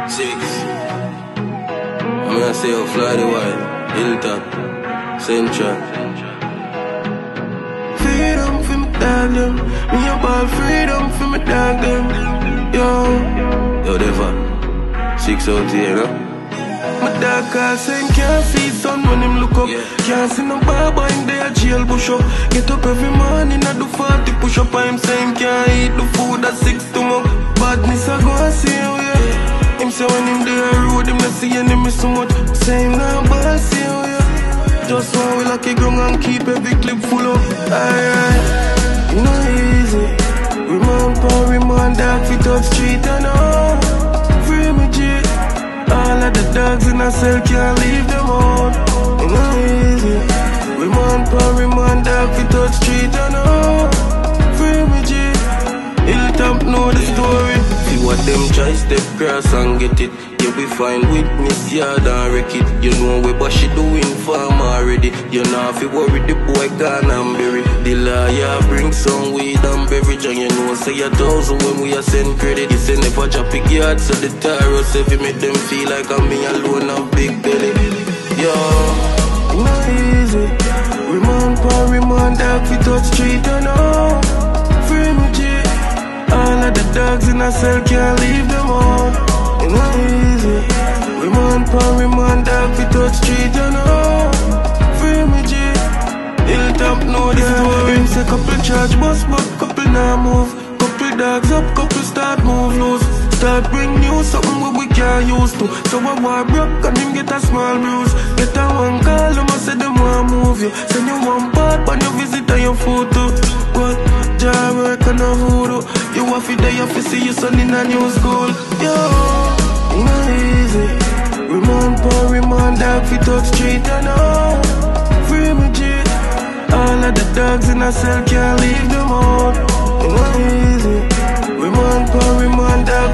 Six. I'm gonna say, oh, fly the white, Hilltop, Central. Freedom for me dog them. Me about freedom for me dog them. Yo, Deva. 6 out here, no? My dog call saying can't see sun when him look up. Can't see no barber in there jail bush up. Get up every morning and do 40 push up. I'm saying can't eat the food at 6 to month. Badness I go and see how yeah. Him say when him there road him not see enemy so much. Say him now but see how yeah. Just one we lucky ground and keep every clip full up. Aye, you know easy. Remand for remand dog fi touch street and all. Free me G. All of the dogs in a cell can't leave them out. You know easy. Remand for remand dog fi touch street and all. Free me G. Hilltop know the story. See what them try step cross and get it. Yeah, we find witness yard and wreck it. You know we what she doing farm already. You know if you worry the boy gone and bury. The lawyer bring some weed and beverage. And you know say 1,000 when we are send credit. He say never drop a yard so the tyros if you make them feel like I'm me alone and big belly. Yo, you know easy. Remand for remand dog fi touch street and all. Free me G. All of the dogs in a cell can't leave them out. You know easy. Remand for remand dog fi touch street and all. Free me G. Hilltop know the story. Him say couple charge bus but couple now move. Couple dogs up, couple start move loose. Start bring new something what we can't use to. So I war broke and him get a small bruise. Get a one call, them a say them want move you. Send you one part but you visit on your photo. What? Jar work on a voodoo. You have to die if you see your son in a new school. Yo, you know easy. Remand for remand dog fi touch street and all. Free me G. All of the dogs in a cell can't leave them out. You know easy. Remand for remand dog